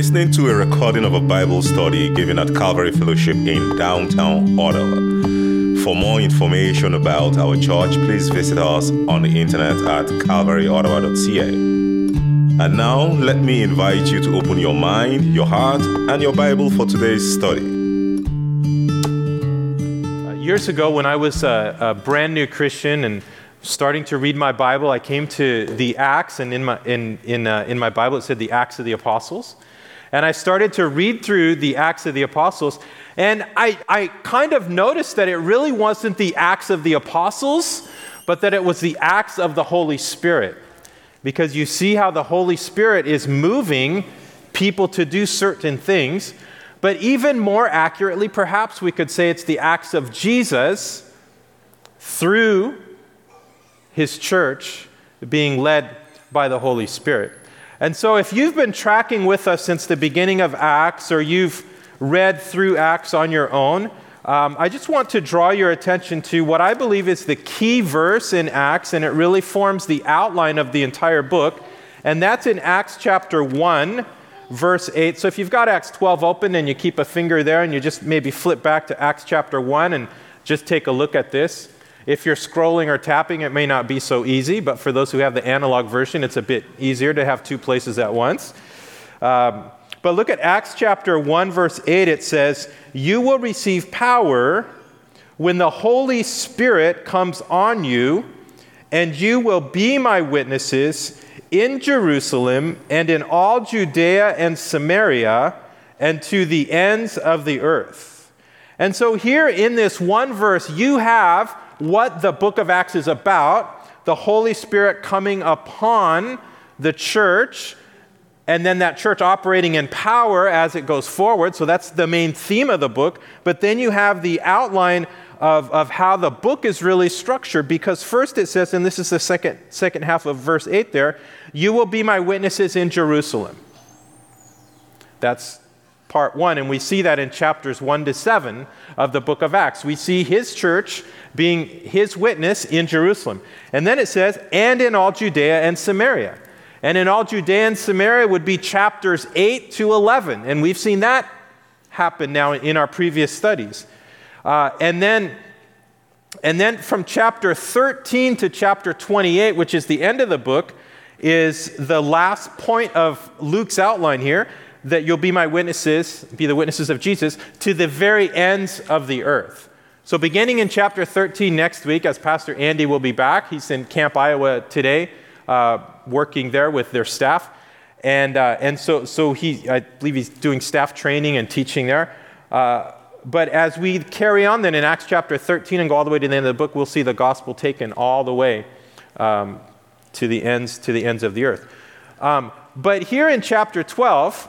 listening to a recording of a Bible study given at Calvary Fellowship in downtown Ottawa. For more information about our church, please visit us on the internet at calvaryottawa.ca. And now, let me invite you to open your mind, your heart, and your Bible for today's study. Years ago, when I was a brand new Christian and starting to read my Bible, I came to the Acts, and in my Bible it said the Acts of the Apostles. And I started to read through the Acts of the Apostles, and I kind of noticed that it really wasn't the Acts of the Apostles, but that it was the Acts of the Holy Spirit. Because you see how the Holy Spirit is moving people to do certain things. But even more accurately, perhaps we could say it's the Acts of Jesus through his church being led by the Holy Spirit. And so if you've been tracking with us since the beginning of Acts, or you've read through Acts on your own, I just want to draw your attention to what I believe is the key verse in Acts, and it really forms the outline of the entire book, and that's in Acts chapter 1, verse 8. So if you've got Acts 12 open and you keep a finger there and you just maybe flip back to Acts chapter 1 and just take a look at this. If you're scrolling or tapping, it may not be so easy, but for those who have the analog version, it's a bit easier to have two places at once. But look at Acts chapter 1, verse 8. It says, "You will receive power when the Holy Spirit comes on you, and you will be my witnesses in Jerusalem and in all Judea and Samaria and to the ends of the earth." And so here in this one verse, you have what the book of Acts is about, the Holy Spirit coming upon the church, and then that church operating in power as it goes forward. So that's the main theme of the book. But then you have the outline of how the book is really structured, because first it says, and this is the second half of verse 8 there, "You will be my witnesses in Jerusalem." That's part one, and we see that in chapters 1 to 7 of the book of Acts. We see his church being his witness in Jerusalem. And then it says, "and in all Judea and Samaria." And in all Judea and Samaria would be chapters 8 to 11, and we've seen that happen now in our previous studies. And then from chapter 13 to chapter 28, which is the end of the book, is the last point of Luke's outline here, that you'll be my witnesses, be the witnesses of Jesus, to the very ends of the earth. So beginning in chapter 13 next week, as Pastor Andy will be back, he's in Camp Iowa today, working there with their staff. And so I believe he's doing staff training and teaching there. But as we carry on then in Acts chapter 13 and go all the way to the end of the book, we'll see the gospel taken all the way to the ends of the earth. But here in chapter 12,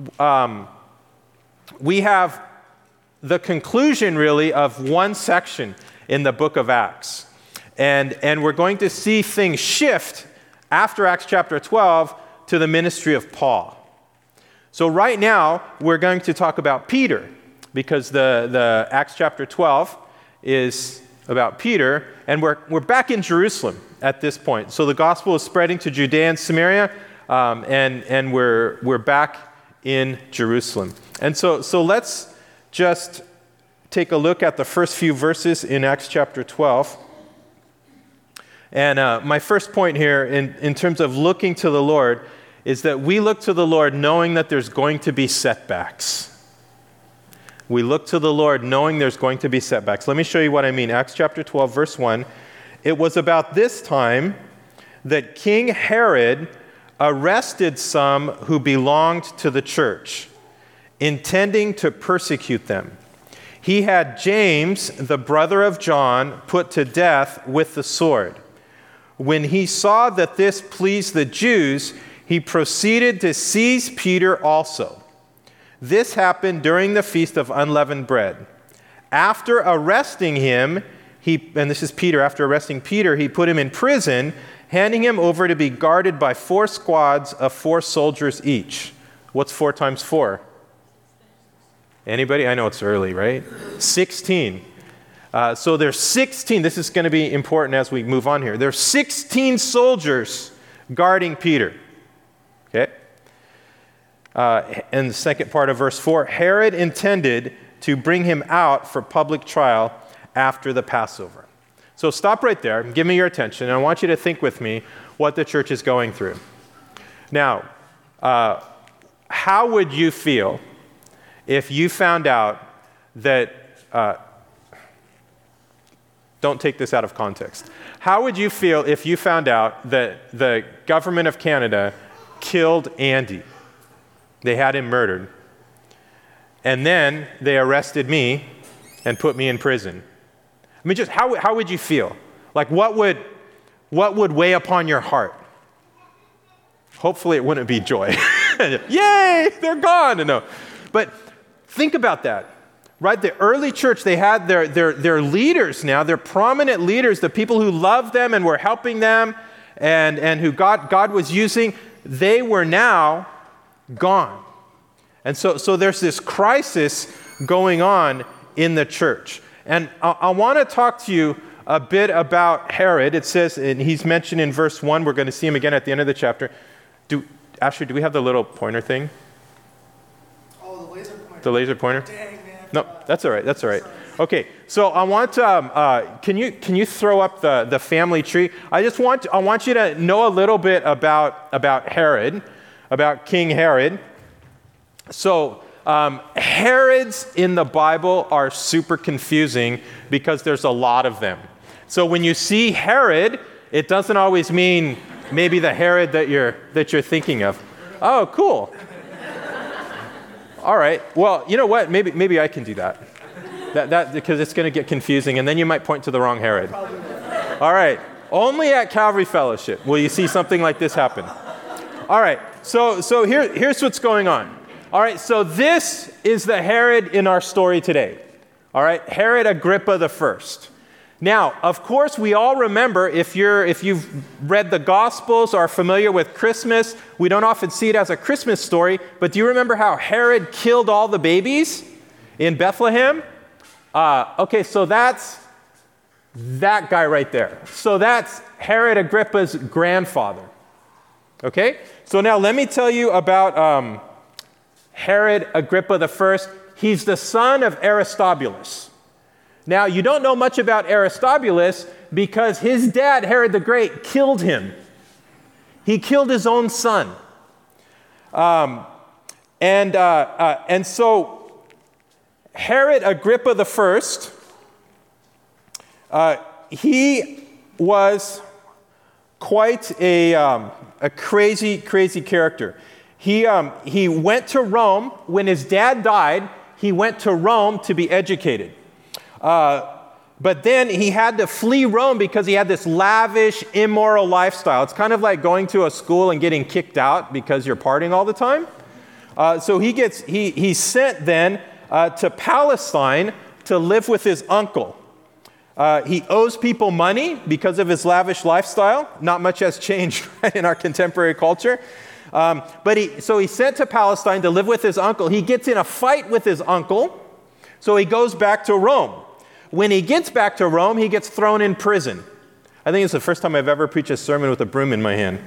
we have the conclusion really of one section in the book of Acts. And we're going to see things shift after Acts chapter 12 to the ministry of Paul. So right now, we're going to talk about Peter, because the Acts chapter 12 is about Peter, and we're back in Jerusalem at this point. So the gospel is spreading to Judea and Samaria, and we're back in Jerusalem. And so let's just take a look at the first few verses in Acts chapter 12. And my first point here in terms of looking to the Lord is that we look to the Lord knowing that there's going to be setbacks. We look to the Lord knowing there's going to be setbacks. Let me show you what I mean. Acts chapter 12, verse 1. "It was about this time that King Herod arrested some who belonged to the church, intending to persecute them. He had James, the brother of John, put to death with the sword. When he saw that this pleased the Jews, he proceeded to seize Peter also. This happened during the Feast of Unleavened Bread. After arresting him, and this is Peter, after arresting Peter, he put him in prison, handing him over to be guarded by 4 squads of 4 soldiers each." What's 4 times 4? Anybody? I know it's early, right? 16. So there's 16. This is going to be important as we move on here. There's 16 soldiers guarding Peter. Okay? in the second part of verse 4, Herod intended to bring him out for public trial after the Passover. So stop right there and give me your attention. And I want you to think with me what the church is going through. Now, how would you feel if you found out that, don't take this out of context. How would you feel if you found out that the government of Canada killed Andy? They had him murdered. And then they arrested me and put me in prison. I mean, just how would you feel? Like, what would weigh upon your heart? Hopefully it wouldn't be joy. Yay, they're gone. No. But think about that, right? The early church, they had their leaders now, their prominent leaders, the people who loved them and were helping them and who God was using, they were now gone. And so there's this crisis going on in the church. And I want to talk to you a bit about Herod. It says, and he's mentioned in verse 1, we're going to see him again at the end of the chapter. Ashley, do we have the little pointer thing? Oh, the laser pointer. The laser pointer? Dang, man. No, that's all right. That's all right. Okay, so I want can you throw up the family tree? I want you to know a little bit about Herod, about King Herod. So Herods in the Bible are super confusing because there's a lot of them. So when you see Herod, it doesn't always mean maybe the Herod that you're thinking of. Oh, cool. All right. Well, you know what? Maybe I can do that. That because it's going to get confusing, and then you might point to the wrong Herod. All right. Only at Calvary Fellowship will you see something like this happen. All right. So here's what's going on. All right. So this is the Herod in our story today. All right. Herod Agrippa the First. Now, of course, we all remember, if you've read the Gospels or are familiar with Christmas, we don't often see it as a Christmas story, but do you remember how Herod killed all the babies in Bethlehem? Okay, so that's that guy right there. So that's Herod Agrippa's grandfather. Okay? So now let me tell you about Herod Agrippa the First. He's the son of Aristobulus. Now, you don't know much about Aristobulus because his dad, Herod the Great, killed him. He killed his own son. And so Herod Agrippa the First, he was quite a crazy character. He went to Rome. When his dad died, he went to Rome to be educated. But then he had to flee Rome because he had this lavish, immoral lifestyle. It's kind of like going to a school and getting kicked out because you're partying all the time. So he's sent then to Palestine to live with his uncle. He owes people money because of his lavish lifestyle. Not much has changed in our contemporary culture. But he's sent to Palestine to live with his uncle. He gets in a fight with his uncle, so he goes back to Rome. When he gets back to Rome, he gets thrown in prison. I think it's the first time I've ever preached a sermon with a broom in my hand.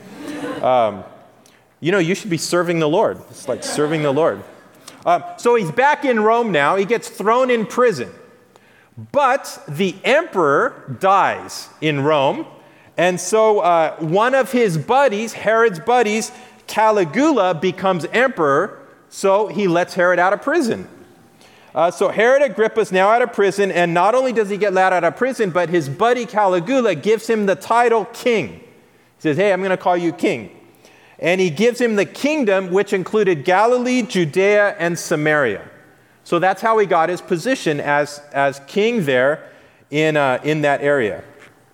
You should be serving the Lord. It's like serving the Lord. So he's back in Rome now. He gets thrown in prison. But the emperor dies in Rome. And so one of his buddies, Herod's buddies, Caligula, becomes emperor. So he lets Herod out of prison. So Herod Agrippa is now out of prison, and not only does he get let out of prison, but his buddy Caligula gives him the title king. He says, hey, I'm going to call you king. And he gives him the kingdom, which included Galilee, Judea, and Samaria. So that's how he got his position as king there in that area.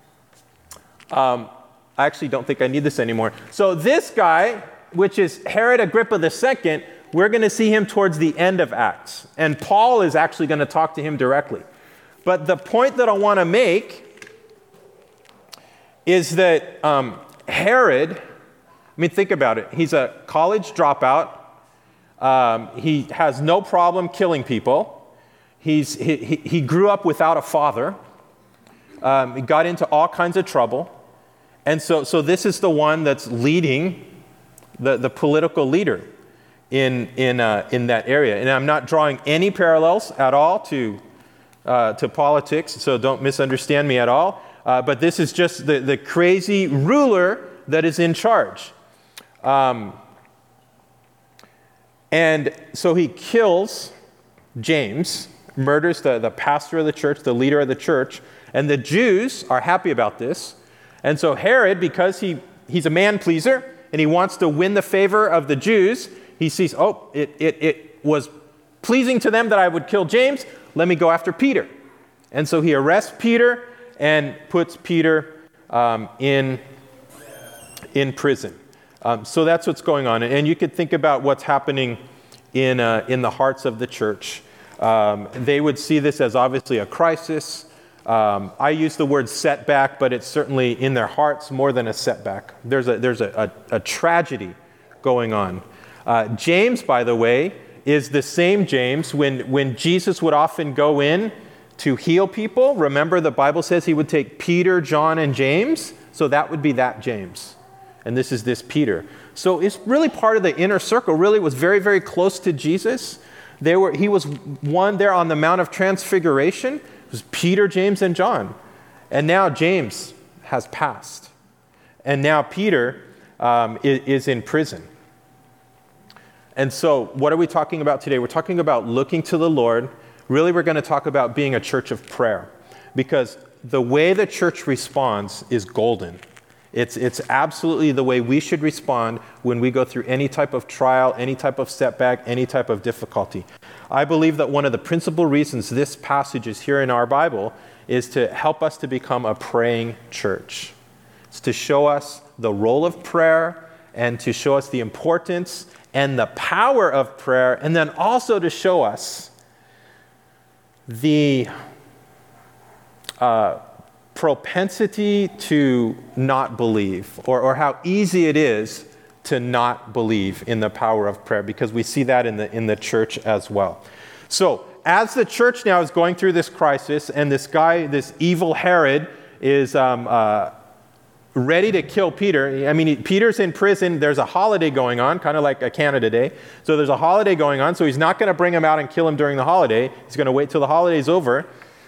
I actually don't think I need this anymore. So this guy, which is Herod Agrippa II, we're going to see him towards the end of Acts. And Paul is actually going to talk to him directly. But the point that I want to make is that Herod, think about it. He's a college dropout. He has no problem killing people. He grew up without a father. He got into all kinds of trouble. And so this is the one that's leading the political leader. in that area. And I'm not drawing any parallels at all to politics, so don't misunderstand me at all. But this is just the crazy ruler that is in charge. And so he kills James, murders the pastor of the church, the leader of the church, and the Jews are happy about this. And so Herod, because he's a man pleaser and he wants to win the favor of the Jews, he sees, it was pleasing to them that I would kill James. Let me go after Peter. And so he arrests Peter and puts Peter in prison. So that's what's going on. And you could think about what's happening in the hearts of the church. They would see this as obviously a crisis. I use the word setback, but it's certainly in their hearts more than a setback. There's a tragedy going on. James, by the way, is the same James when Jesus would often go in to heal people. Remember, the Bible says he would take Peter, John, and James. So that would be that James. And this is this Peter. So it's really part of the inner circle, really was very, very close to Jesus. He was one there on the Mount of Transfiguration. It was Peter, James, and John. And now James has passed. And now Peter is in prison. And so what are we talking about today? We're talking about looking to the Lord. Really, we're going to talk about being a church of prayer. Because the way the church responds is golden. It's absolutely the way we should respond when we go through any type of trial, any type of setback, any type of difficulty. I believe that one of the principal reasons this passage is here in our Bible is to help us to become a praying church. It's to show us the role of prayer and to show us the importance and the power of prayer, and then also to show us the propensity to not believe, or how easy it is to not believe in the power of prayer, because we see that in the church as well. So as the church now is going through this crisis, and this guy, this evil Herod, is ready to kill Peter. I mean, Peter's in prison. There's a holiday going on, kind of like a Canada Day. So there's a holiday going on, so he's not going to bring him out and kill him during the holiday. He's going to wait till the holiday's over.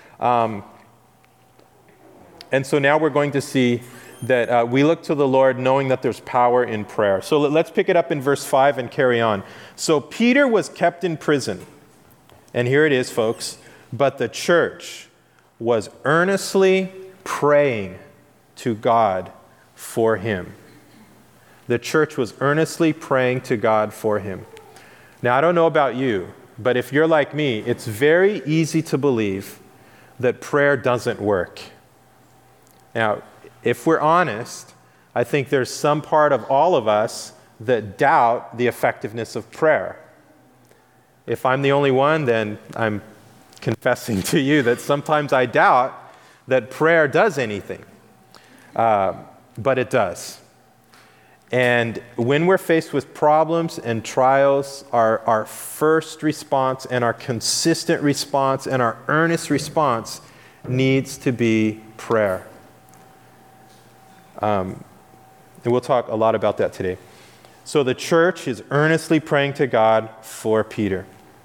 And so now we're going to see that we look to the Lord knowing that there's power in prayer. So let's pick it up in verse 5 and carry on. So Peter was kept in prison. And here it is, folks. But the church was earnestly praying to God for him. The church was earnestly praying to God for him. Now, I don't know about you, but if you're like me, it's very easy to believe that prayer doesn't work. Now, if we're honest, I think there's some part of all of us that doubt the effectiveness of prayer. If I'm the only one, then I'm confessing to you that sometimes I doubt that prayer does anything. But it does. And when we're faced with problems and trials, our first response and our consistent response and our earnest response needs to be prayer. And we'll talk a lot about that today. So the church is earnestly praying to God for Peter.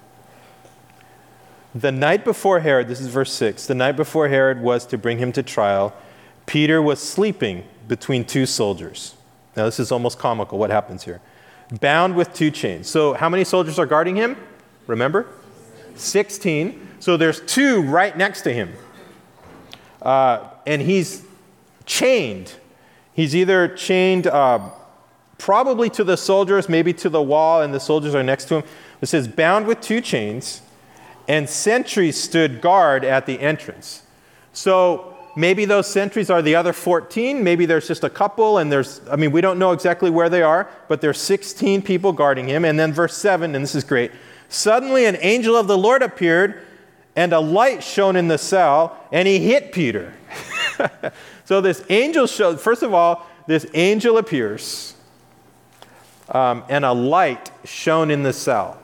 The night before Herod, this is verse 6, the night before Herod was to bring him to trial, Peter was sleeping between two soldiers. Now this is almost comical what happens here. Bound with two chains. So how many soldiers are guarding him? Remember? 16. So there's two right next to him. And he's chained. He's either chained probably to the soldiers, maybe to the wall, and the soldiers are next to him. It says, bound with two chains, and sentries stood guard at the entrance. So maybe those sentries are the other 14. Maybe there's just a couple, and we don't know exactly where they are, but there's 16 people guarding him. And then verse 7, and this is great. Suddenly an angel of the Lord appeared, and a light shone in the cell, and he hit Peter. So this angel first of all, this angel appears, and a light shone in the cell.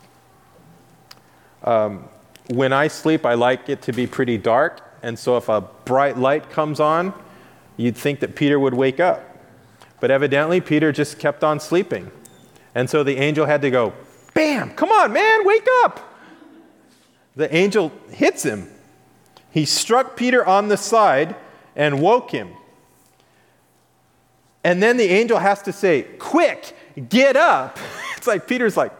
When I sleep, I like it to be pretty dark, and so if a bright light comes on, you'd think that Peter would wake up. But evidently, Peter just kept on sleeping. And so the angel had to go bam, come on, man, wake up. The angel hits him. He struck Peter on the side and woke him. And then the angel has to say, quick, get up. It's like Peter's like,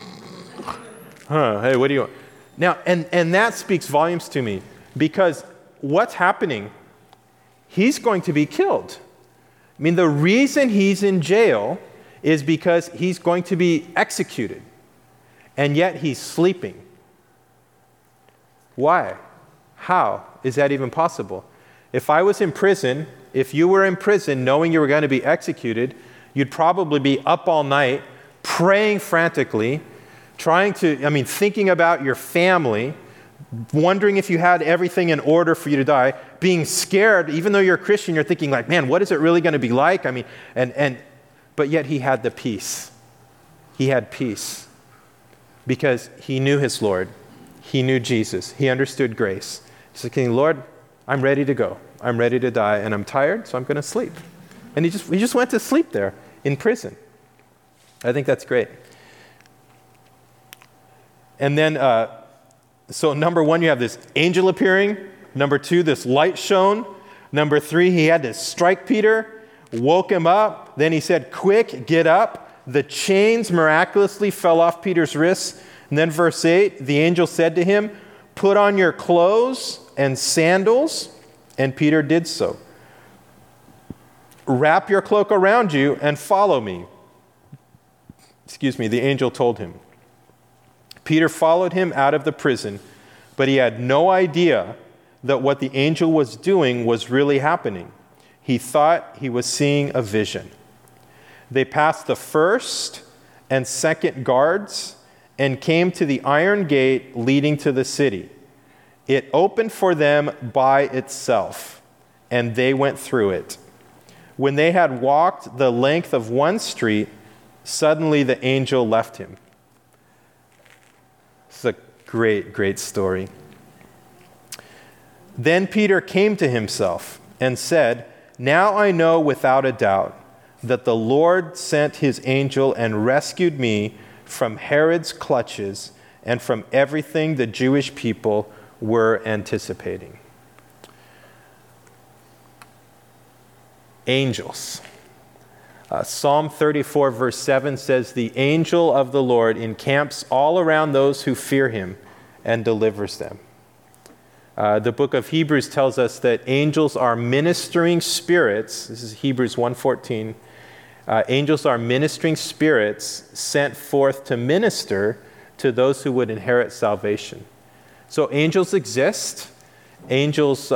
hey, what do you want? Now, and that speaks volumes to me, because what's happening, he's going to be killed. I mean, the reason he's in jail is because he's going to be executed, and yet he's sleeping. Why? How is that even possible? If I was in prison, if you were in prison knowing you were going to be executed, you'd probably be up all night, praying frantically, thinking about your family, wondering if you had everything in order for you to die, being scared. Even though you're a Christian, you're thinking like, man, what is it really going to be like? But yet he had the peace. He had peace because he knew his Lord. He knew Jesus. He understood grace. He's like, Lord, I'm ready to go. I'm ready to die, and I'm tired, so I'm going to sleep. And he just went to sleep there in prison. I think that's great. And then, so number one, you have this angel appearing. Number two, this light shone. Number three, he had to strike Peter, woke him up. Then he said, quick, get up. The chains miraculously fell off Peter's wrists. And then verse 8, the angel said to him, put on your clothes and sandals. And Peter did so. Wrap your cloak around you and follow me. The angel told him. Peter followed him out of the prison, but he had no idea that what the angel was doing was really happening. He thought he was seeing a vision. They passed the first and second guards and came to the iron gate leading to the city. It opened for them by itself, and they went through it. When they had walked the length of one street, suddenly the angel left him. It's a great, great story. Then Peter came to himself and said, now I know without a doubt that the Lord sent his angel and rescued me from Herod's clutches and from everything the Jewish people were anticipating. Angels. Psalm 34 verse 7 says, the angel of the Lord encamps all around those who fear him and delivers them. The book of Hebrews tells us that angels are ministering spirits. This is Hebrews 1:14. Angels are ministering spirits sent forth to minister to those who would inherit salvation. So angels exist. Angels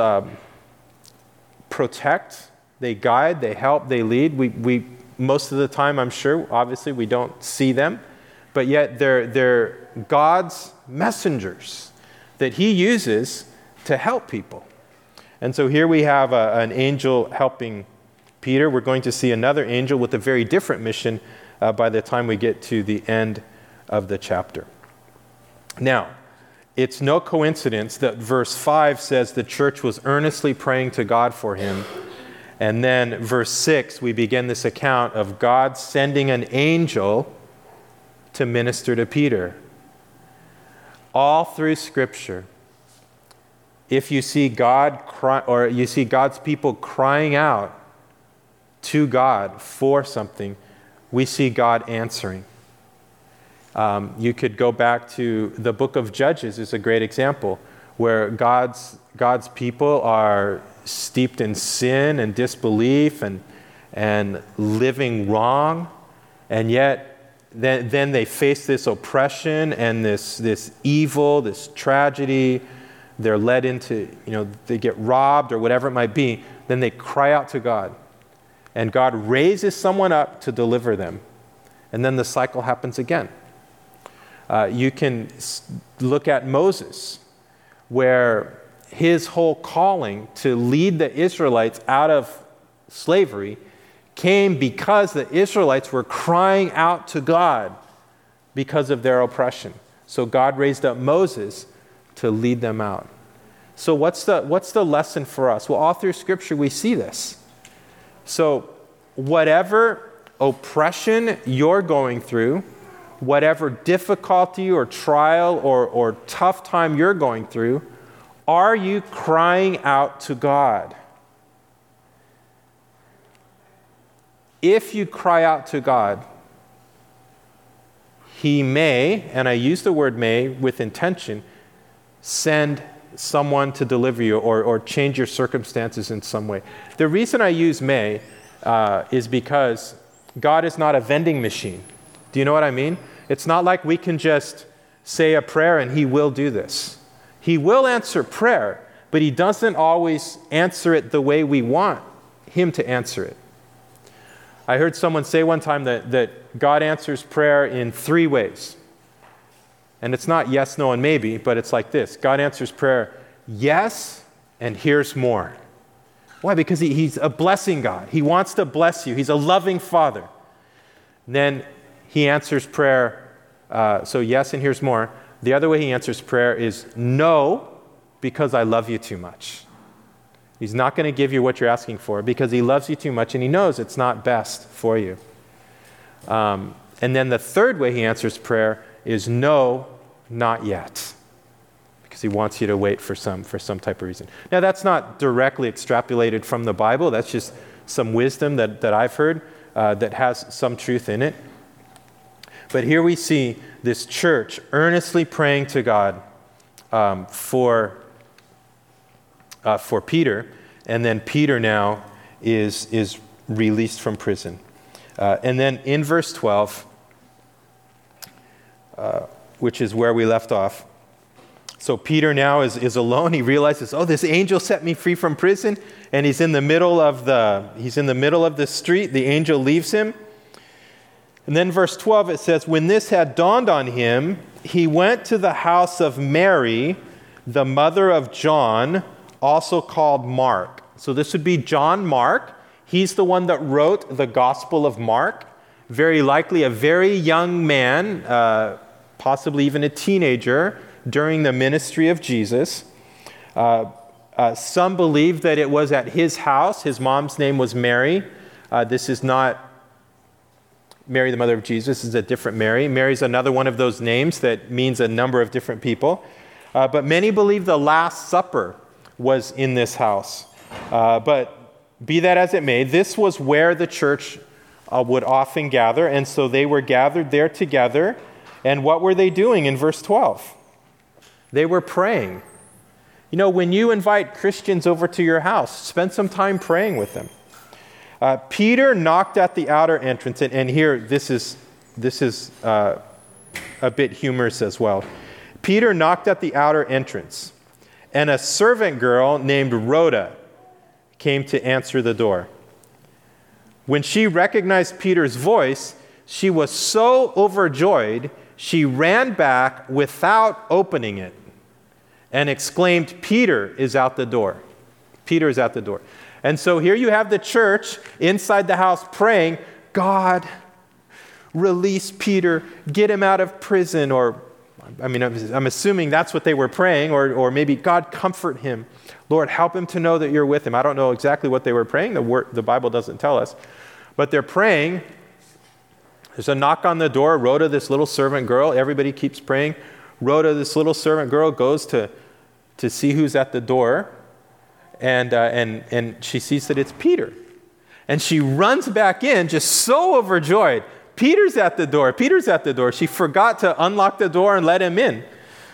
protect, they guide, they help, they lead. We most of the time, I'm sure, obviously, we don't see them, but yet they're God's messengers that he uses to help people. And so here we have an angel helping Peter. We're going to see another angel with a very different mission by the time we get to the end of the chapter. Now, it's no coincidence that verse 5 says the church was earnestly praying to God for him. And then verse 6, we begin this account of God sending an angel to minister to Peter. All through Scripture, if you see God or you see God's people crying out to God for something, we see God answering. You could go back to the book of Judges is a great example where God's people are steeped in sin and disbelief and living wrong, and yet then they face this oppression and this evil, this tragedy. They're led into, they get robbed or whatever it might be. Then they cry out to God, and God raises someone up to deliver them, and then the cycle happens again. You can look at Moses, where his whole calling to lead the Israelites out of slavery came because the Israelites were crying out to God because of their oppression. So God raised up Moses to lead them out. So what's the lesson for us? Well, all through Scripture we see this. So whatever oppression you're going through, whatever difficulty or trial or tough time you're going through, are you crying out to God? If you cry out to God, He may, and I use the word may with intention, send someone to deliver you or change your circumstances in some way. The reason I use may is because God is not a vending machine. Do you know what I mean? It's not like we can just say a prayer and He will do this. He will answer prayer, but He doesn't always answer it the way we want Him to answer it. I heard someone say one time that God answers prayer in 3 ways. And it's not yes, no, and maybe, but it's like this. God answers prayer, yes, and here's more. Why? Because He's a blessing God. He wants to bless you. He's a loving Father. And then He answers prayer, so yes, and here's more. The other way He answers prayer is no, because I love you too much. He's not going to give you what you're asking for because He loves you too much and He knows it's not best for you. And then the third way He answers prayer is no, not yet, because He wants you to wait for some type of reason. Now, that's not directly extrapolated from the Bible. That's just some wisdom that I've heard that has some truth in it. But here we see this church earnestly praying to God for Peter, and then Peter now is released from prison. And then in verse 12, which is where we left off, so Peter now is alone. He realizes, oh, this angel set me free from prison, and he's in the middle of the street. The angel leaves him. And then verse 12, it says, when this had dawned on him, he went to the house of Mary, the mother of John, also called Mark. So this would be John Mark. He's the one that wrote the Gospel of Mark. Very likely a very young man, possibly even a teenager, during the ministry of Jesus. Some believe that it was at his house. His mom's name was Mary. This is not Mary, the mother of Jesus. This is a different Mary. Mary's another one of those names that means a number of different people. But many believe the Last Supper was in this house. But be that as it may, this was where the church would often gather. And so they were gathered there together. And what were they doing in verse 12? They were praying. You know, when you invite Christians over to your house, spend some time praying with them. Peter knocked at the outer entrance, and here this is a bit humorous as well. Peter knocked at the outer entrance, and a servant girl named Rhoda came to answer the door. When she recognized Peter's voice, she was so overjoyed, she ran back without opening it and exclaimed, "Peter is out the door. Peter is out the door." And so here you have the church inside the house praying, "God, release Peter, get him out of prison," or I'm assuming that's what they were praying, or maybe, "God, comfort him. Lord, help him to know that you're with him." I don't know exactly what they were praying. The Bible doesn't tell us. But they're praying. There's a knock on the door. Rhoda, this little servant girl, everybody keeps praying. Rhoda, this little servant girl, goes to see who's at the door, and she sees that it's Peter. And she runs back in, just so overjoyed. Peter's at the door. Peter's at the door. She forgot to unlock the door and let him in.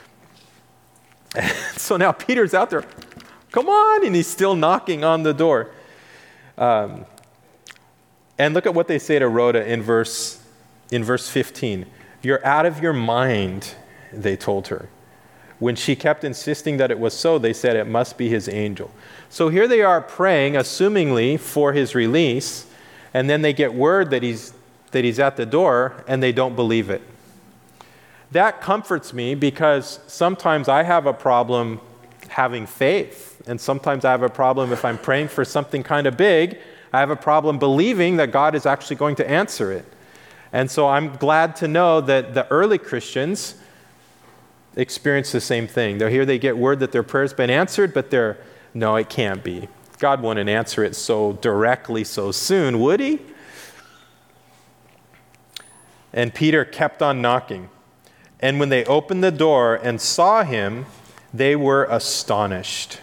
So now Peter's out there. Come on! And he's still knocking on the door. And look at what they say to Rhoda in verse 15. "You're out of your mind," they told her. When she kept insisting that it was so, they said it must be his angel. So here they are praying, assumingly for his release, and then they get word that he's at the door, and they don't believe it. That comforts me because sometimes I have a problem having faith, and sometimes I have a problem if I'm praying for something kind of big. I have a problem believing that God is actually going to answer it. And so I'm glad to know that the early Christians experience the same thing. They're here, they get word that their prayer's been answered, but no, it can't be. God wouldn't answer it so directly so soon, would he? And Peter kept on knocking. And when they opened the door and saw him, they were astonished.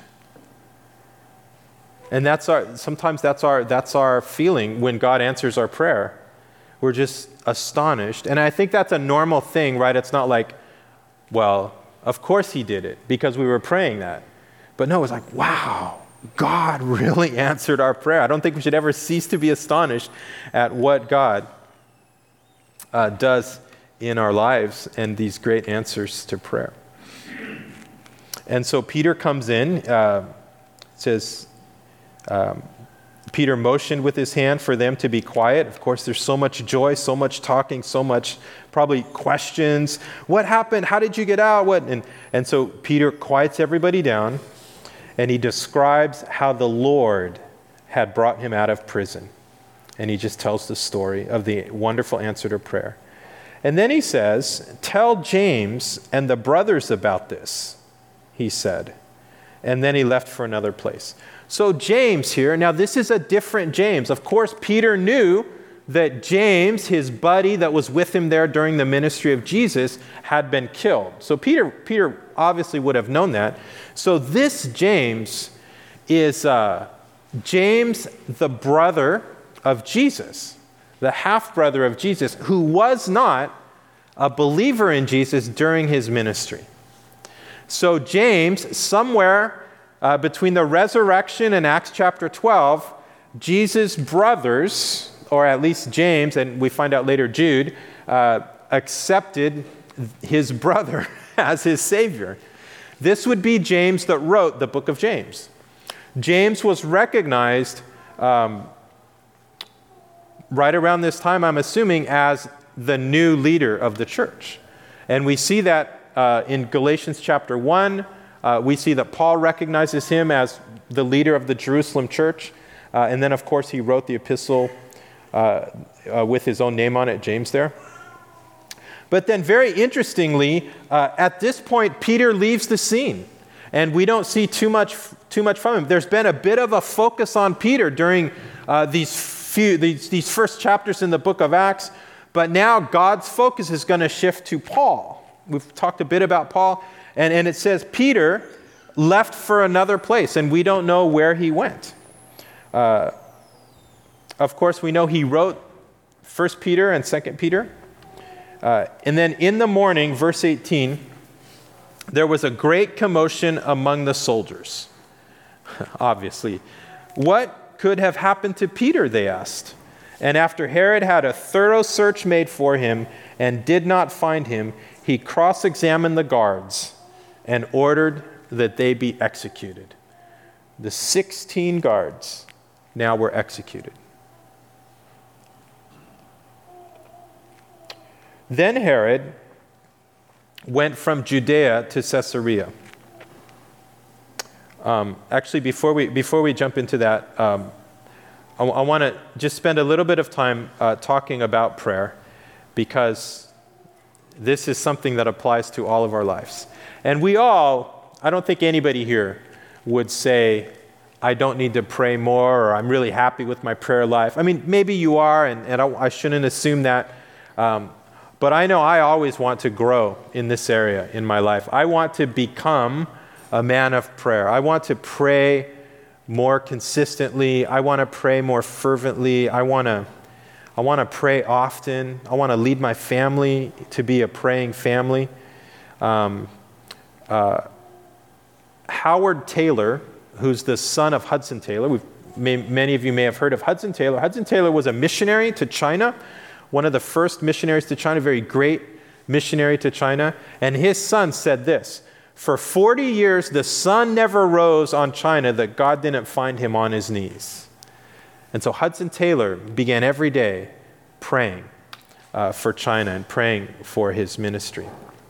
And sometimes that's our feeling when God answers our prayer. We're just astonished. And I think that's a normal thing, right? It's not like, well, of course he did it because we were praying that. But no, it's like, wow, God really answered our prayer. I don't think we should ever cease to be astonished at what God does in our lives and these great answers to prayer. And so Peter comes in, says, Peter motioned with his hand for them to be quiet. Of course, there's so much joy, so much talking, so much probably questions. What happened? How did you get out? And so Peter quiets everybody down, and he describes how the Lord had brought him out of prison. And he just tells the story of the wonderful answer to prayer. And then he says, "Tell James and the brothers about this," he said. And then he left for another place. So James here, now this is a different James. Of course, Peter knew that James, his buddy that was with him there during the ministry of Jesus, had been killed. So Peter obviously would have known that. So this James is James, the brother of Jesus, the half-brother of Jesus, who was not a believer in Jesus during his ministry. So James, somewhere between the resurrection and Acts chapter 12, Jesus' brothers, or at least James, and we find out later Jude, accepted his brother as his Savior. This would be James that wrote the book of James. James was recognized right around this time, I'm assuming, as the new leader of the church. And we see that in Galatians chapter 1. We see that Paul recognizes him as the leader of the Jerusalem church. And then, of course, he wrote the epistle with his own name on it, James there. But then, very interestingly, at this point, Peter leaves the scene. And we don't see too much from him. There's been a bit of a focus on Peter during these first chapters in the book of Acts. But now God's focus is going to shift to Paul. We've talked a bit about Paul. And it says Peter left for another place, and we don't know where he went. Of course, we know he wrote 1 Peter and 2 Peter. And then in the morning, verse 18, there was a great commotion among the soldiers. Obviously. What could have happened to Peter, they asked. And after Herod had a thorough search made for him and did not find him, he cross-examined the guards and ordered that they be executed. The 16 guards now were executed. Then Herod went from Judea to Caesarea. Actually, before we jump into that, I want to just spend a little bit of time talking about prayer, because this is something that applies to all of our lives. And I don't think anybody here would say, I don't need to pray more, or I'm really happy with my prayer life. I mean, maybe you are, and I shouldn't assume that. But I know I always want to grow in this area in my life. I want to become a man of prayer. I want to pray more consistently. I want to pray more fervently. I want to pray often. I want to lead my family to be a praying family. Howard Taylor, who's the son of Hudson Taylor, many of you may have heard of Hudson Taylor. Hudson Taylor was a missionary to China, one of the first missionaries to China, very great missionary to China. And his son said this: for 40 years, the sun never rose on China that God didn't find him on his knees. And so Hudson Taylor began every day praying for China and praying for his ministry.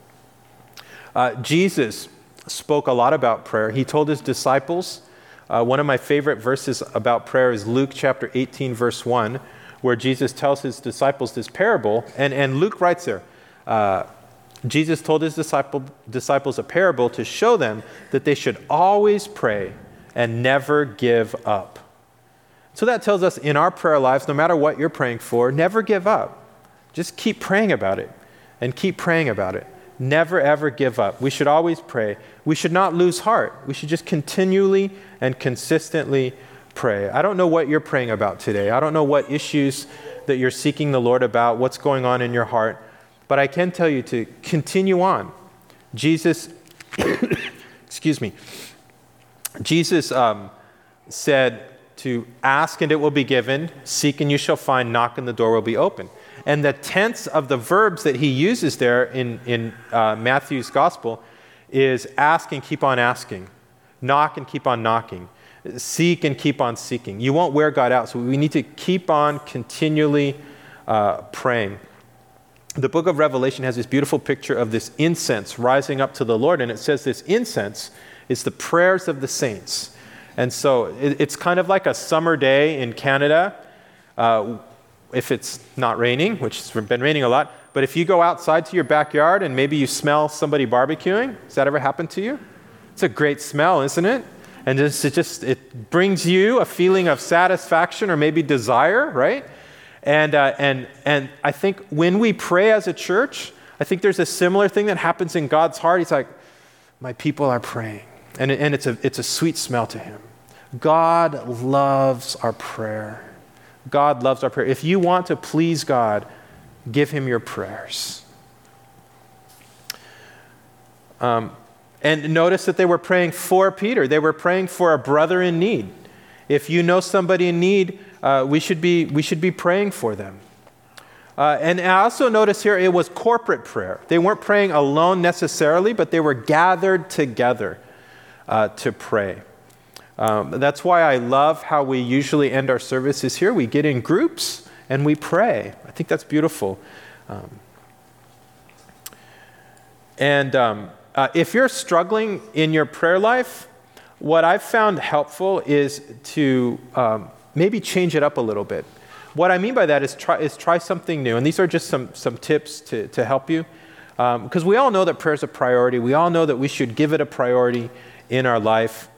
Jesus spoke a lot about prayer. He told his disciples, one of my favorite verses about prayer is Luke chapter 18, verse 1, where Jesus tells his disciples this parable. And Luke writes there, Jesus told his disciples a parable to show them that they should always pray and never give up. So that tells us in our prayer lives, no matter what you're praying for, never give up. just keep praying about it and keep praying about it. Never, ever give up. We should always pray. We should not lose heart. We should just continually and consistently pray. I don't know what you're praying about today. I don't know what issues that you're seeking the Lord about, what's going on in your heart, but I can tell you to continue on. Jesus, excuse me, Jesus said to ask and it will be given, seek and you shall find, knock and the door will be open. And the tense of the verbs that he uses there in Matthew's gospel is ask and keep on asking, knock and keep on knocking, seek and keep on seeking. You won't wear God out, so we need to keep on continually praying. The book of Revelation has this beautiful picture of this incense rising up to the Lord, and it says this incense is the prayers of the saints. And so it's kind of like a summer day in Canada, if it's not raining, which has been raining a lot. But if you go outside to your backyard and maybe you smell somebody barbecuing, has that ever happened to you? It's a great smell, isn't it? And it brings you a feeling of satisfaction or maybe desire, right? And I think when we pray as a church, I think there's a similar thing that happens in God's heart. He's like, my people are praying. And it's a sweet smell to him. God loves our prayer. God loves our prayer. If you want to please God, give him your prayers. And notice that they were praying for Peter. They were praying for a brother in need. If you know somebody in need, we should be praying for them. And I also notice here it was corporate prayer. They weren't praying alone necessarily, but they were gathered together to pray. That's why I love how we usually end our services here. We get in groups and we pray. I think that's beautiful. If you're struggling in your prayer life, what I've found helpful is to maybe change it up a little bit. What I mean by that is try something new. And these are just some tips to help you. Because we all know that prayer is a priority. We all know that we should give it a priority in our life.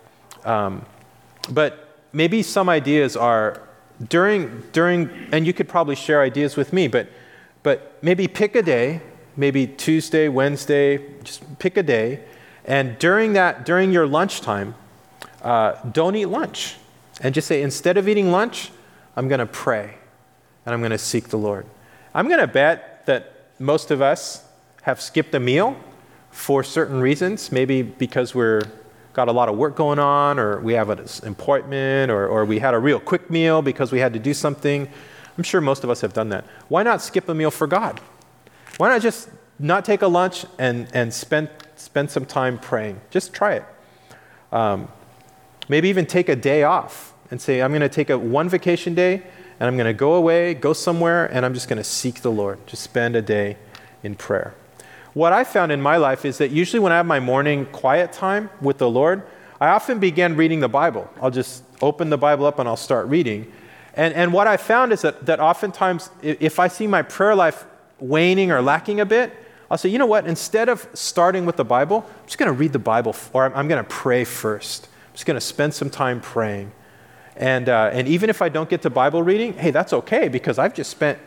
But maybe some ideas are during, and you could probably share ideas with me, but maybe pick a day, maybe Tuesday, Wednesday, just pick a day, and during your lunchtime, don't eat lunch. And just say, instead of eating lunch, I'm going to pray, and I'm going to seek the Lord. I'm going to bet that most of us have skipped a meal for certain reasons, maybe because we're got a lot of work going on, or we have an appointment, or we had a real quick meal because we had to do something. I'm sure most of us have done that. Why not skip a meal for God? Why not just not take a lunch and spend some time praying? Just try it. Maybe even take a day off and say, I'm going to take one vacation day, and I'm going to go away, go somewhere, and I'm just going to seek the Lord. Just spend a day in prayer. What I found in my life is that usually when I have my morning quiet time with the Lord, I often begin reading the Bible. I'll just open the Bible up and I'll start reading. And what I found is that oftentimes if I see my prayer life waning or lacking a bit, I'll say, you know what, instead of starting with the Bible, I'm just going to read the Bible, or I'm going to pray first. I'm just going to spend some time praying. And even if I don't get to Bible reading, hey, that's okay, because I've just spent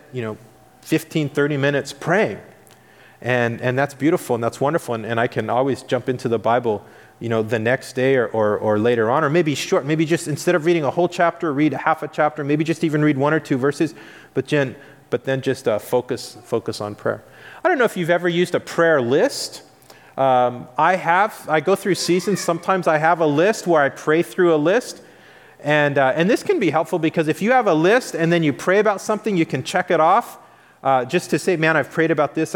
15, 30 minutes praying. And that's beautiful and that's wonderful. And I can always jump into the Bible, the next day or later on, or maybe short, maybe just instead of reading a whole chapter, read half a chapter, maybe just even read 1 or 2 verses, but then just focus on prayer. I don't know if you've ever used a prayer list. I have. I go through seasons. Sometimes I have a list where I pray through a list. And this can be helpful because if you have a list and then you pray about something, you can check it off. Just to say, man, I've prayed about this,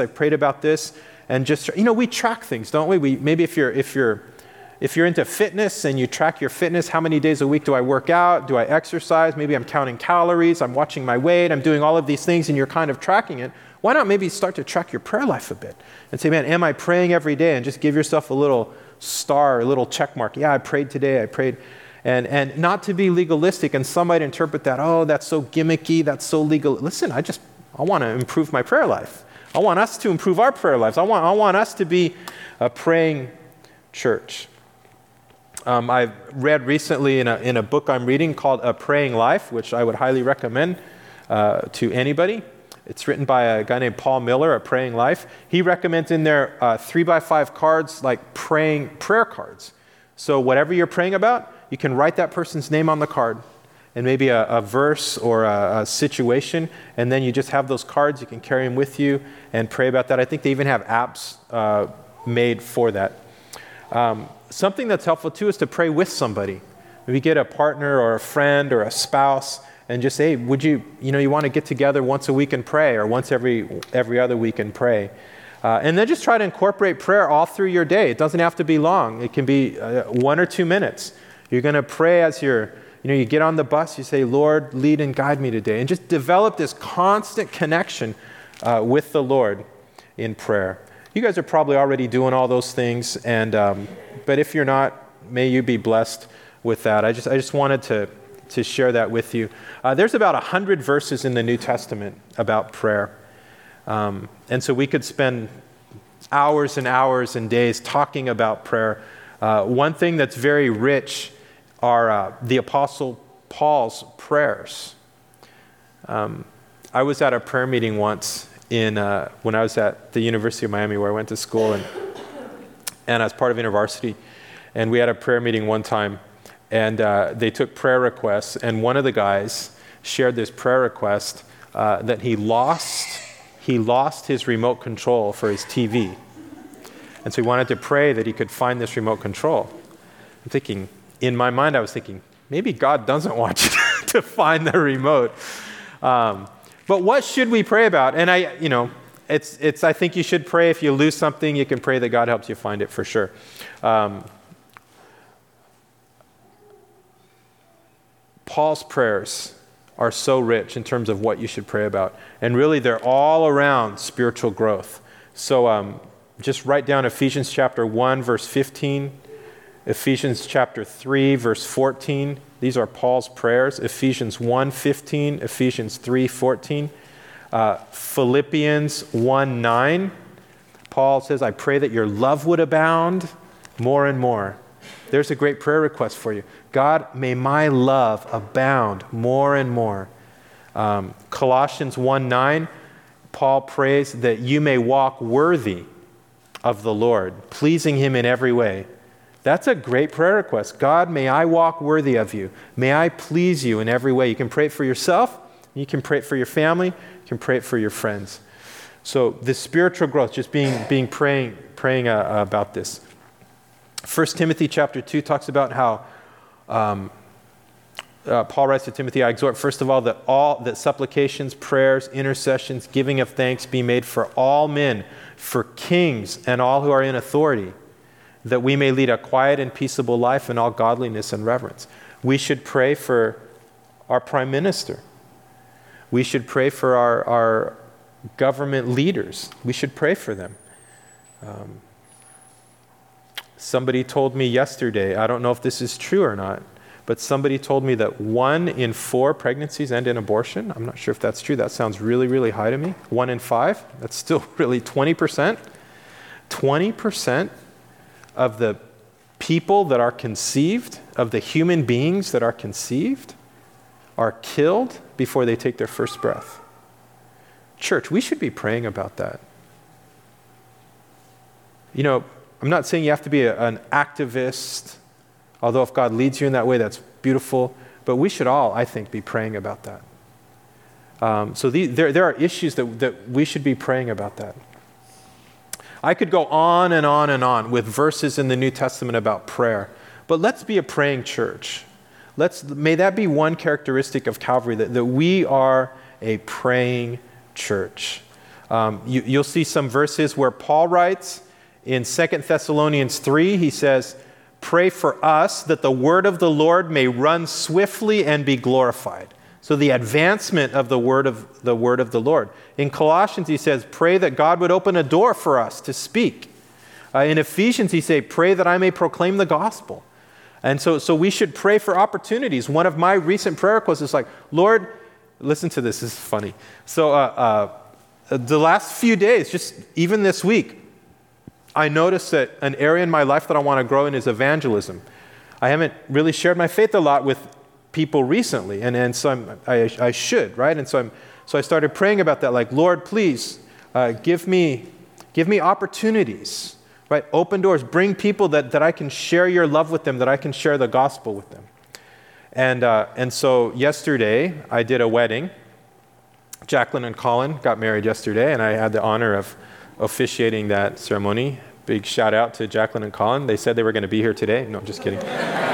and just we track things, don't we? Maybe if you're into fitness and you track your fitness, how many days a week do I work out? Do I exercise? Maybe I'm counting calories. I'm watching my weight. I'm doing all of these things, and you're kind of tracking it. Why not maybe start to track your prayer life a bit and say, man, am I praying every day? And just give yourself a little star, a little check mark. Yeah, I prayed today. I prayed. And not to be legalistic, and some might interpret that, oh, that's so gimmicky, that's so legal. Listen, I want to improve my prayer life. I want us to improve our prayer lives. I want us to be a praying church. I've read recently in a book I'm reading called A Praying Life, which I would highly recommend to anybody. It's written by a guy named Paul Miller at Praying Life. He recommends in there 3x5 cards, like prayer cards. So whatever you're praying about, you can write that person's name on the card and maybe a verse or a situation, and then you just have those cards. You can carry them with you and pray about that. I think they even have apps made for that. Something that's helpful too is to pray with somebody. Maybe get a partner or a friend or a spouse and just say, would you want to get together once a week and pray, or once every other week and pray. And then just try to incorporate prayer all through your day. It doesn't have to be long. It can be 1 or 2 minutes. You're going to pray as you get on the bus, you say, Lord, lead and guide me today. And just develop this constant connection with the Lord in prayer. You guys are probably already doing all those things, but if you're not, may you be blessed with that. I just wanted to share that with you. There's about 100 verses in the New Testament about prayer. And so we could spend hours and hours and days talking about prayer. One thing that's very rich are the Apostle Paul's prayers. I was at a prayer meeting once when I was at the University of Miami, where I went to school, and I was part of InterVarsity, and we had a prayer meeting one time, and they took prayer requests, and one of the guys shared this prayer request that he lost his remote control for his TV. And so he wanted to pray that he could find this remote control. I'm thinking, in my mind, I was thinking, maybe God doesn't want you to find the remote. But what should we pray about? And I think you should pray if you lose something, you can pray that God helps you find it for sure. Paul's prayers are so rich in terms of what you should pray about. And really, they're all around spiritual growth. So just write down Ephesians chapter 1, verse 15, Ephesians chapter 3, verse 14. These are Paul's prayers. Ephesians 1, 15, Ephesians 3, 14. Philippians 1, 9. Paul says, I pray that your love would abound more and more. There's a great prayer request for you. God, may my love abound more and more. Colossians 1:9, Paul prays that you may walk worthy of the Lord, pleasing him in every way. That's a great prayer request. God, may I walk worthy of you. May I please you in every way. You can pray it for yourself. You can pray it for your family. You can pray it for your friends. So this spiritual growth, just praying about this. 1 Timothy chapter 2 talks about how Paul writes to Timothy, I exhort first of all that supplications, prayers, intercessions, giving of thanks be made for all men, for kings and all who are in authority, that we may lead a quiet and peaceable life in all godliness and reverence. We should pray for our prime minister. We should pray for our government leaders. We should pray for them. Somebody told me yesterday, I don't know if this is true or not, but somebody told me that 1 in 4 pregnancies end in abortion. I'm not sure if that's true. That sounds really, really high to me. 1 in 5, that's still really 20%. 20% of the people that are conceived, of the human beings that are conceived, are killed before they take their first breath. Church, we should be praying about that. I'm not saying you have to be an activist, although if God leads you in that way, that's beautiful. But we should all, I think, be praying about that. So there are issues that we should be praying about that. I could go on and on and on with verses in the New Testament about prayer, but let's be a praying church. May that be one characteristic of Calvary, that we are a praying church. You'll see some verses where Paul writes in 2 Thessalonians 3, he says, pray for us that the word of the Lord may run swiftly and be glorified. So the advancement of the word of the Lord. In Colossians, he says, pray that God would open a door for us to speak. In Ephesians, he says, pray that I may proclaim the gospel. And so we should pray for opportunities. One of my recent prayer requests is like, Lord, listen to this, this is funny. So the last few days, just even this week, I noticed that an area in my life that I want to grow in is evangelism. I haven't really shared my faith a lot with people recently, and so I should, right? And so So I started praying about that, like, Lord, please give me opportunities, right? Open doors, bring people that I can share your love with them, that I can share the gospel with them. And so yesterday I did a wedding. Jacqueline and Colin got married yesterday, and I had the honor of officiating that ceremony. Big shout out to Jacqueline and Colin. They said they were going to be here today. No, just kidding.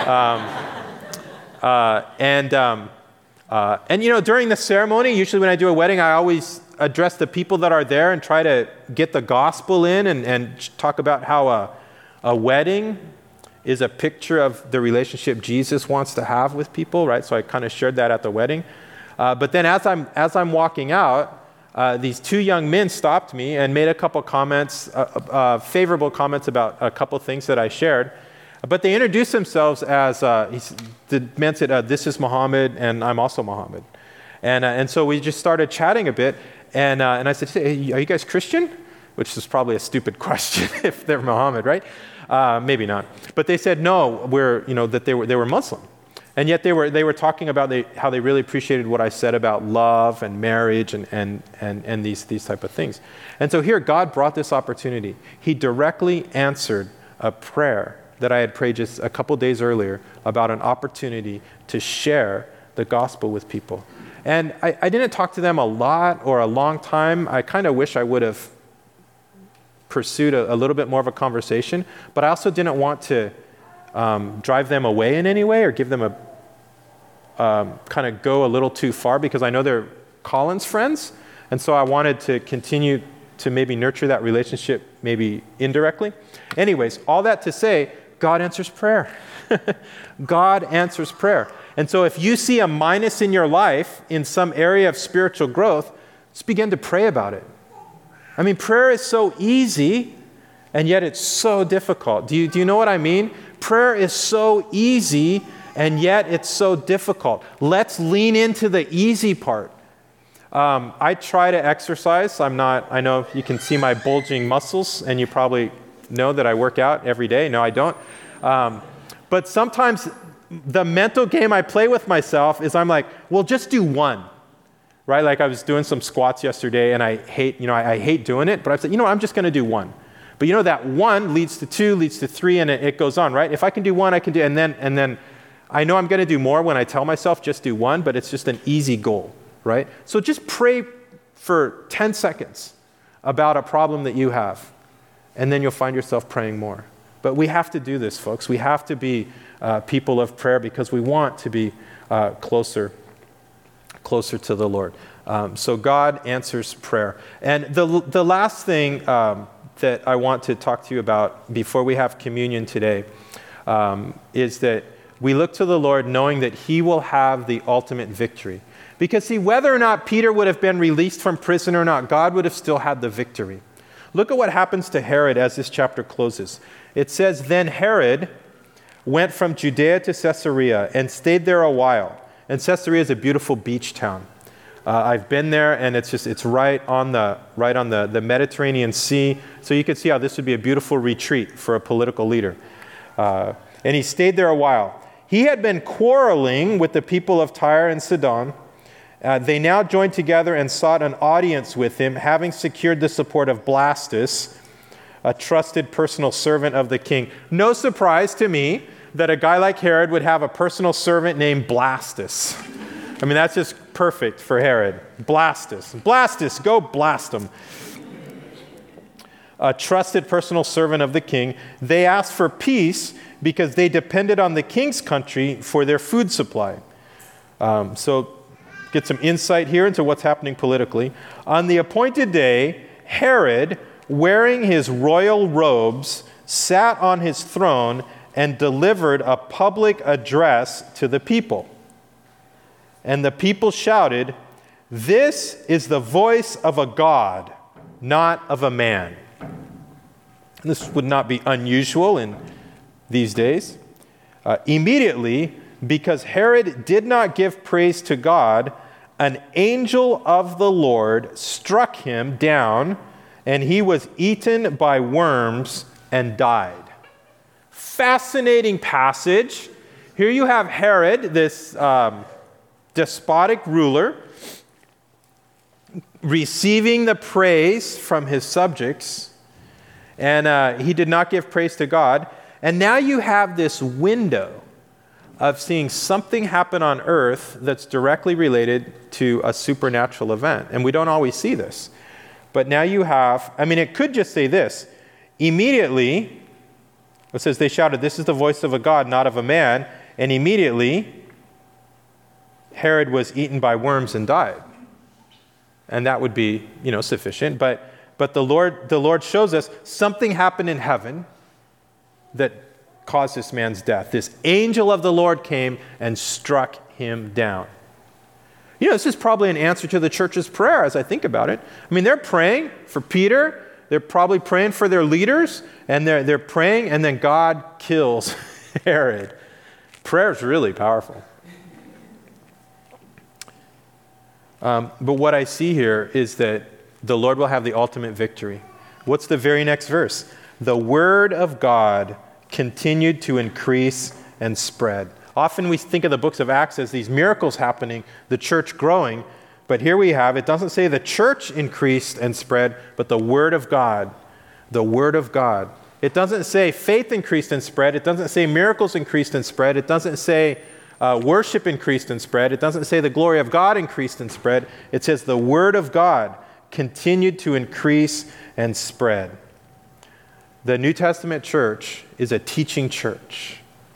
And during the ceremony, usually when I do a wedding, I always address the people that are there and try to get the gospel in and talk about how a wedding is a picture of the relationship Jesus wants to have with people, right? So I kind of shared that at the wedding. But then as I'm walking out, these two young men stopped me and made a couple comments, favorable comments about a couple things that I shared. But they introduced themselves as, the man said, this is Muhammad, and I'm also Muhammad. And so we just started chatting a bit, and I said, hey, are you guys Christian? Which is probably a stupid question if they're Muhammad, right? Maybe not. But they said, no, that they were Muslim. And yet they were talking about how they really appreciated what I said about love and marriage and these type of things. And so here, God brought this opportunity. He directly answered a prayer that I had prayed just a couple days earlier about an opportunity to share the gospel with people. And I didn't talk to them a lot or a long time. I kind of wish I would have pursued a little bit more of a conversation, but I also didn't want to drive them away in any way or give them kind of go a little too far, because I know they're Colin's friends, and so I wanted to continue to maybe nurture that relationship maybe indirectly. Anyways, all that to say, God answers prayer. God answers prayer. And so if you see a minus in your life in some area of spiritual growth, just begin to pray about it. I mean, prayer is so easy, and yet it's so difficult. Do you know what I mean? Prayer is so easy, and yet it's so difficult. Let's lean into the easy part. I try to exercise. I know you can see my bulging muscles, and you probably know that I work out every day. No, I don't. But sometimes the mental game I play with myself is I'm like, well, just do one, right? Like I was doing some squats yesterday, and I hate doing it, but I said, I'm just going to do one. But that one leads to two, leads to three, and it goes on, right? If I can do one, I can do, and then I know I'm going to do more when I tell myself just do one, but it's just an easy goal, right? So just pray for 10 seconds about a problem that you have, and then you'll find yourself praying more. But we have to do this, folks. We have to be people of prayer because we want to be closer to the Lord. So God answers prayer. And the last thing that I want to talk to you about before we have communion today is that we look to the Lord knowing that He will have the ultimate victory. Because see, whether or not Peter would have been released from prison or not, God would have still had the victory. Look at what happens to Herod as this chapter closes. It says, then Herod went from Judea to Caesarea and stayed there a while. And Caesarea is a beautiful beach town. I've been there, and it's right on the Mediterranean Sea. So you can see how this would be a beautiful retreat for a political leader. And he stayed there a while. He had been quarreling with the people of Tyre and Sidon. They now joined together and sought an audience with him, having secured the support of Blastus, a trusted personal servant of the king. No surprise to me that a guy like Herod would have a personal servant named Blastus. I mean, that's just perfect for Herod. Blastus. Blastus, go blast him. A trusted personal servant of the king. They asked for peace because they depended on the king's country for their food supply. So get some insight here into what's happening politically. On the appointed day, Herod, wearing his royal robes, sat on his throne and delivered a public address to the people. And the people shouted, "This is the voice of a God, not of a man." This would not be unusual in these days. Immediately, because Herod did not give praise to God, an angel of the Lord struck him down, and he was eaten by worms and died. Fascinating passage. Here you have Herod, this despotic ruler, receiving the praise from his subjects, and he did not give praise to God. And now you have this window of seeing something happen on earth that's directly related to a supernatural event. And we don't always see this. But now you have, it could just say this. Immediately, it says they shouted, "This is the voice of a God, not of a man." And immediately, Herod was eaten by worms and died. And that would be, sufficient. But the Lord shows us something happened in heaven that caused this man's death. This angel of the Lord came and struck him down. This is probably an answer to the church's prayer as I think about it. They're praying for Peter. They're probably praying for their leaders, and they're praying, and then God kills Herod. Prayer is really powerful. But what I see here is that the Lord will have the ultimate victory. What's the very next verse? The word of God continued to increase and spread. Often we think of the books of Acts as these miracles happening, the church growing. But here we have, it doesn't say the church increased and spread, but the word of God. The word of God. It doesn't say faith increased and spread. It doesn't say miracles increased and spread. It doesn't say worship increased and spread. It doesn't say the glory of God increased and spread. It says the word of God continued to increase and spread. The New Testament church is a teaching church.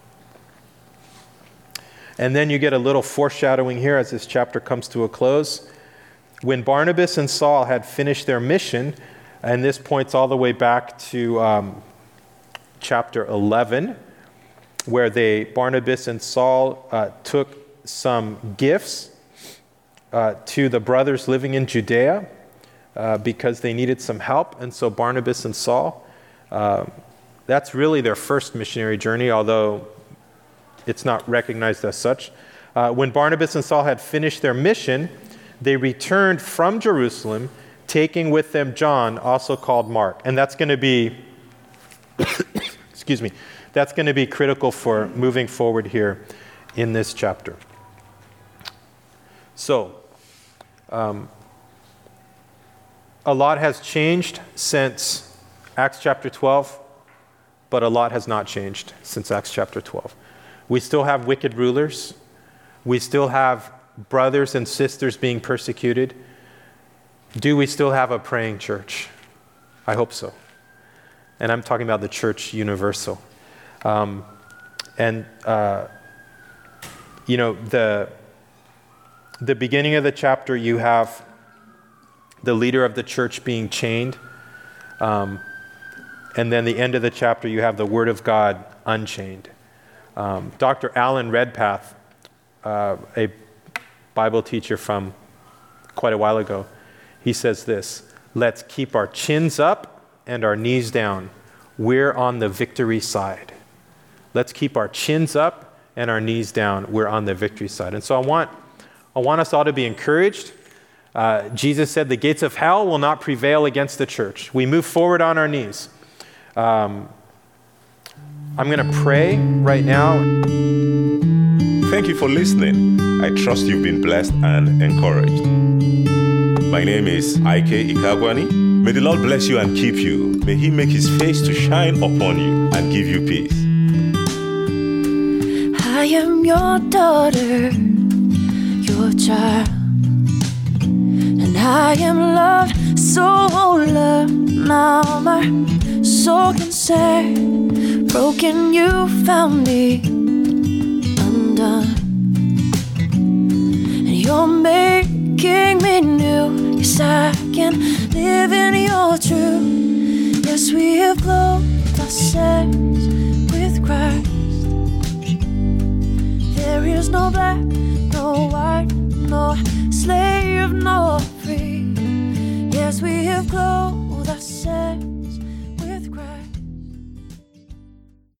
And then you get a little foreshadowing here as this chapter comes to a close. When Barnabas and Saul had finished their mission, and this points all the way back to chapter 11, where Barnabas and Saul took some gifts to the brothers living in Judea because they needed some help. And so Barnabas and Saul, that's really their first missionary journey, although it's not recognized as such. When Barnabas and Saul had finished their mission, they returned from Jerusalem, taking with them John, also called Mark. And that's going to be, that's going to be critical for moving forward here in this chapter. So, a lot has changed since Acts chapter 12, but a lot has not changed since Acts chapter 12. We still have wicked rulers. We still have brothers and sisters being persecuted. Do we still have a praying church? I hope so. And I'm talking about the church universal. The beginning of the chapter, you have the leader of the church being chained. And then the end of the chapter, you have the word of God unchained. Dr. Alan Redpath, a Bible teacher from quite a while ago, he says this: "Let's keep our chins up and our knees down. We're on the victory side." Let's keep our chins up and our knees down. We're on the victory side. And so I want us all to be encouraged. Jesus said the gates of hell will not prevail against the church. We move forward on our knees. I'm going to pray right now. Thank you for listening. I trust you've been blessed and encouraged. My name is Ike Ikagwani. May the Lord bless you and keep you. May He make His face to shine upon you and give you peace. I am your daughter, your child, and I am loved, so loved. Now my soul can say, broken, you found me undone, and you're making me new. Yes, I can live in your truth. Yes, we have clothed ourselves with Christ. There is no black, no white, no slave, no free. Yes, we have clothed ourselves